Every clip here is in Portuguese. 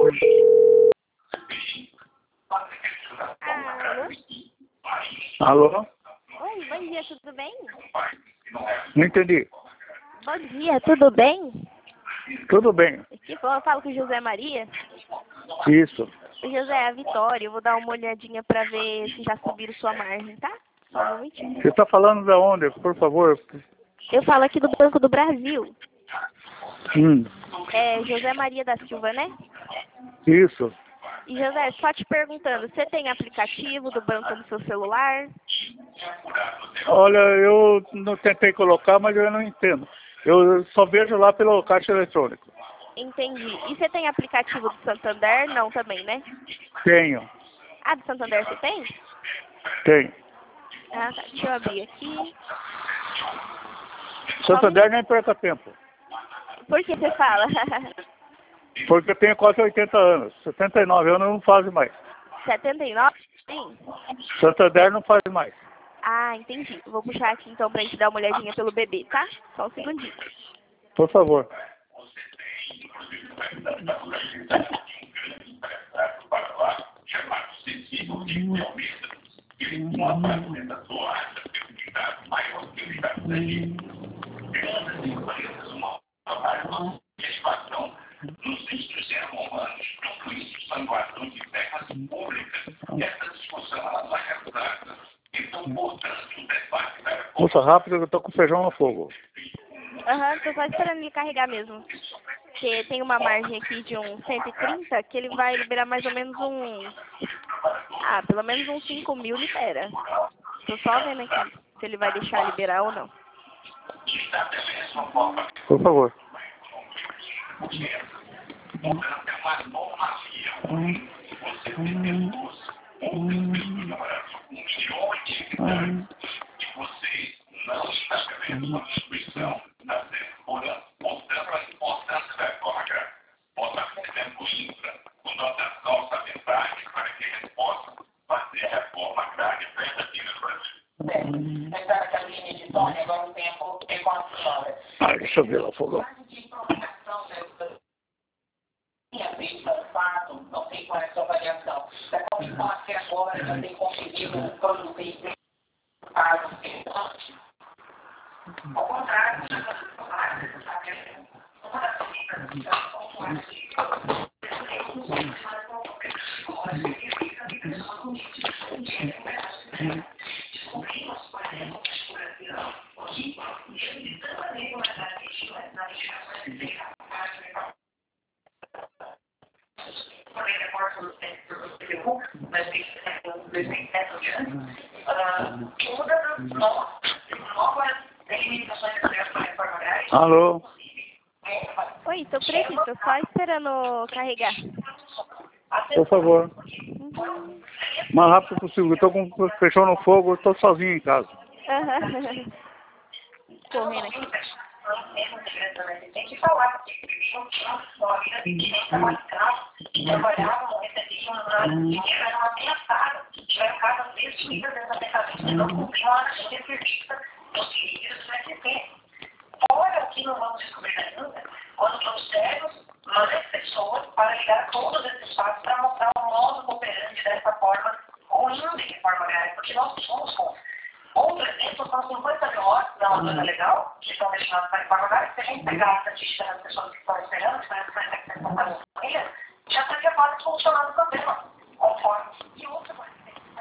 Alô? Alô? Oi, bom dia, tudo bem? Não entendi. Bom dia, tudo bem? Tudo bem. Que bom, eu falo com o José Maria. Isso. O José, é a Vitória, eu vou dar uma olhadinha pra ver se já subiram sua margem, tá? Só um momentinho. Você está falando de onde, por favor? Eu falo aqui do Banco do Brasil. Hum. É José Maria da Silva, né? Isso. E José, só te perguntando, você tem aplicativo do banco no seu celular? Olha, eu não tentei colocar, mas eu não entendo. Eu só vejo lá pelo caixa eletrônico. Entendi. E você tem aplicativo do Santander? Não, também, né? Tenho. Ah, do Santander você tem? Tenho. Ah, tá. Deixa eu abrir aqui. Santander nem perca tempo. Por que você fala? Porque eu tenho quase 80 anos. 79 anos não faz mais. 79? Sim. Santander não faz mais. Ah, entendi. Vou puxar aqui então pra gente dar uma olhadinha pelo bebê, tá? Só um segundinho. Por favor. Moça, rápido, eu tô com feijão no fogo. Aham, tô só esperando ele carregar mesmo. Porque tem uma margem aqui de uns 130 que ele vai liberar mais ou menos uns... Ah, pelo menos uns 5 mil libera. Tô só vendo aqui se ele vai deixar liberar ou não. Por favor. Ah, deixa eu ver lá o fogão. Não sei qual é a sua avaliação. Da qual até agora já tem conseguido produzir ao contrário, Alô? Oi, tô por aqui, tô só esperando carregar. Por favor. Uhum. O mais rápido possível. Eu tô com o feijão no fogo, eu tô sozinho em casa. Aham. Correndo aqui. tem que falar, trabalhava, recebia uma pensada, tiveram cada vez suídas dessa mercadoria, não cumpriam a de serviço dos filhos, vai ter. Olha aqui no Banco Descobrir ainda, quando trouxemos mais pessoas para ligar todos esses fatos para mostrar o modo operante dessa forma ruim de reforma agrária, porque nós somos contra. Outro exemplo são 50 mil horas da Amazônia Legal, que estão destinadas para reforma agrária. Se a gente pegar a estatística das pessoas que estão esperando, que estão para a família, já estaria quase solucionado o problema, conforme. E outra coisa,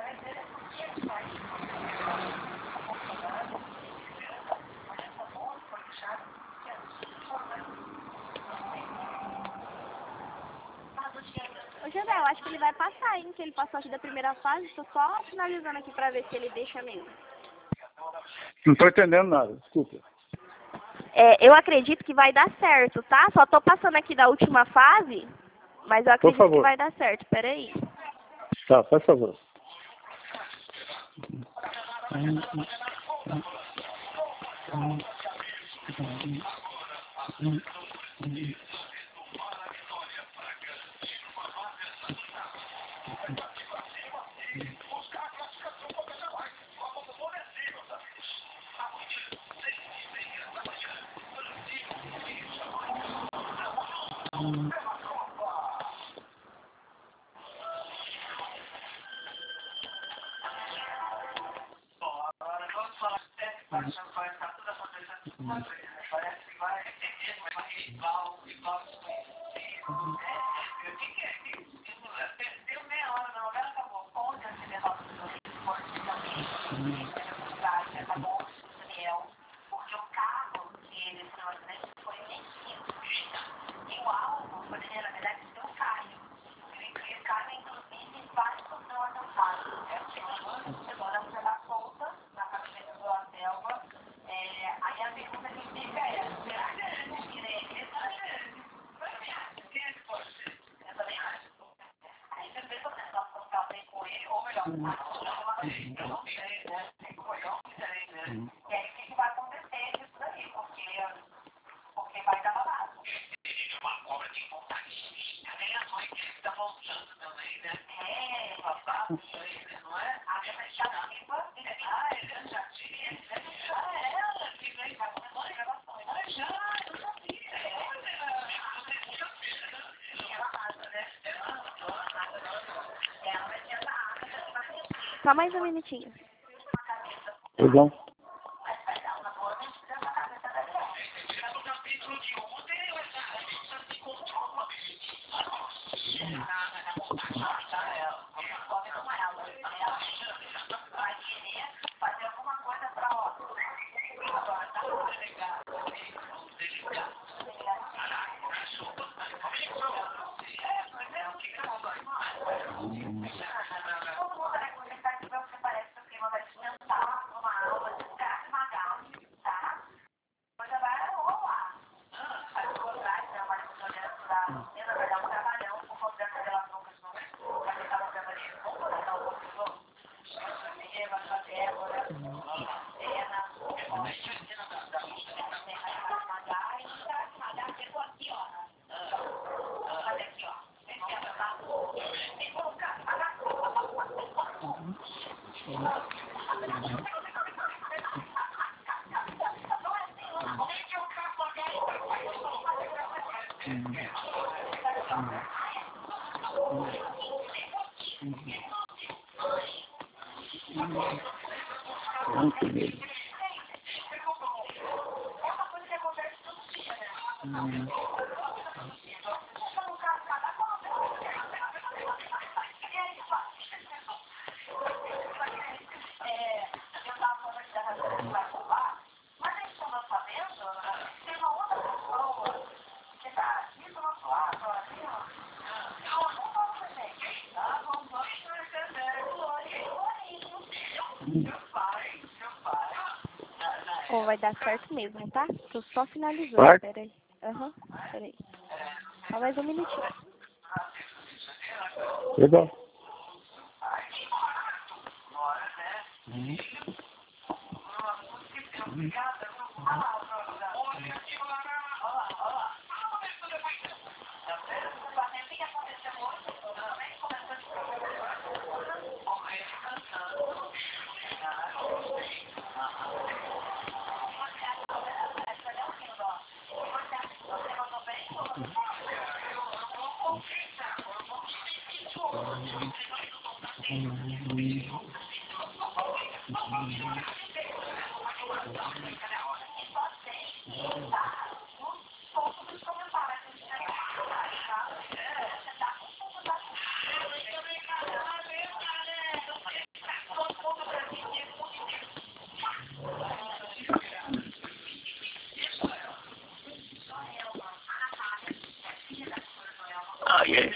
Ô, José, eu acho que ele vai passar, hein? Que ele passou aqui da primeira fase. Tô só finalizando aqui pra ver se ele deixa mesmo. Não tô entendendo nada, desculpa. É, eu acredito que vai dar certo, tá? Só tô passando aqui da última fase, mas eu Por acredito que favor. vai dar certo. Pera aí. Tá, faz favor. Porque o carro que ele foi acidente foi mexido. E o alvo poderia, na verdade, ser um carro. Ele cai, inclusive, vários pessoas alcançadas. Agora você dá solta na cabeça da selva. Aí a pergunta que fica é: será que a gente tira ele? Eu também acho. Aí você pensa, né? Nós vamos ficar bem com ele, ou melhor, eu não sei, né? E aí o que vai acontecer disso daí? Porque vai dar babado. Uma cobra de vontade. Tem ações que está voltando também, né? Babado, não é? A tentativa. Eu já tive. Ela que vem para começar gravações. Eu já vi. Ela arrasa, né? Ela vai ter essa arma. Só mais um minutinho. Legal. Ou vai dar certo mesmo, tá? Tô só finalizando. Vai? Peraí. Aham, peraí. Só mais um minutinho. Legal. Ah, yes.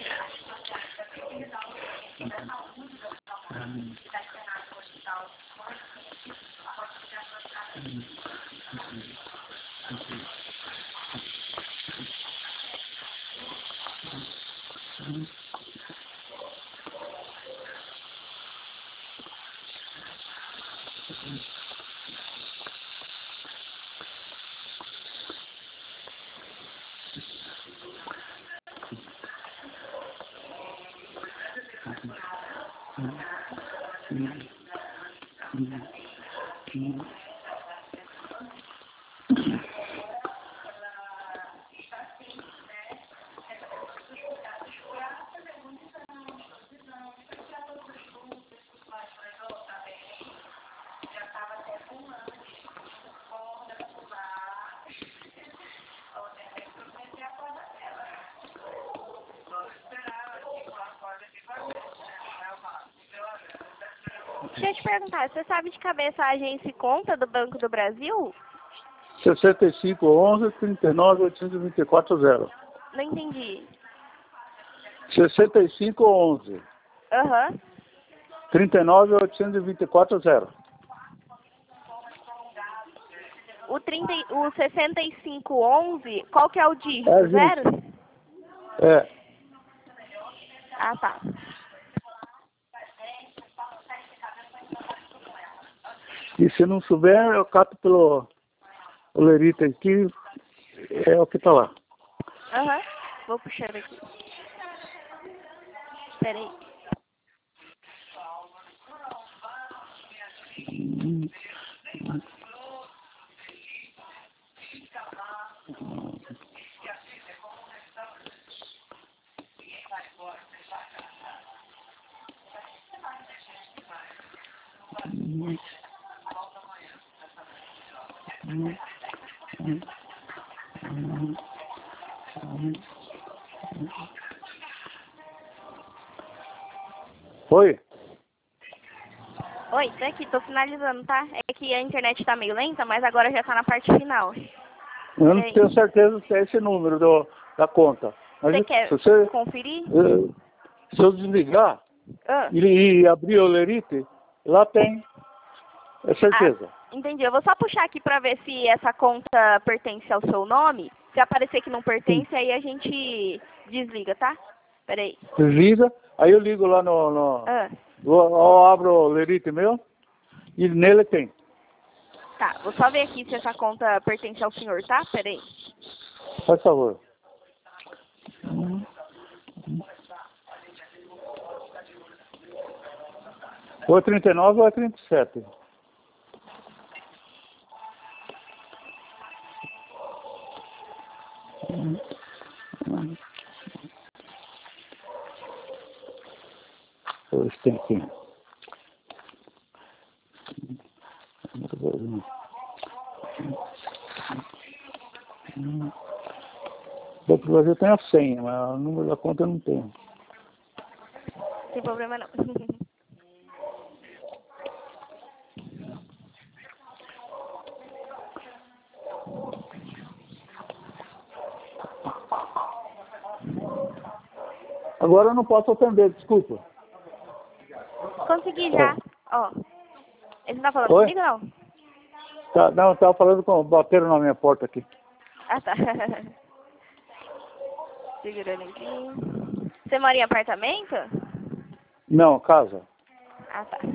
Deixa eu te perguntar, você sabe de cabeça a agência e conta do Banco do Brasil? 6511 39 824 0. Não entendi. 6511 Aham. 39 824 0. O 6511, qual que é o dígito? É, Zero? É. Ah, tá. E se não souber, eu cato pelo Lerita aqui, é o que tá lá. Aham. Vou puxar aqui. Espera aí. Oi? Oi, tá aqui, tô finalizando, tá? É que a internet tá meio lenta, mas agora já tá na parte final. Eu não Peraí. tenho certeza se é esse número da conta. Mas Você quer se você, conferir? se eu desligar Ah. e abrir o Lerite, lá tem. É certeza. Entendi. Eu vou só puxar aqui pra ver se essa conta pertence ao seu nome. Se aparecer que não pertence, aí a gente desliga, tá? Peraí. Desliga, aí eu ligo lá no Ah. eu abro o Lerite meu e nele tem. Tá, vou só ver aqui se essa conta pertence ao senhor, tá? Peraí. Faz favor. Ou é 39 ou é 37. Hoje tem aqui. Do Brasil tem a senha, mas o número da conta eu não tenho. Sem problema não. Agora eu não posso atender, desculpa. Consegui já. Ó. Ele não tá falando Oi? comigo, não? Tá, não, eu tava falando com bateram na minha porta aqui. Ah, tá. Segurando aqui. Você mora em apartamento? Não, casa. Ah, tá.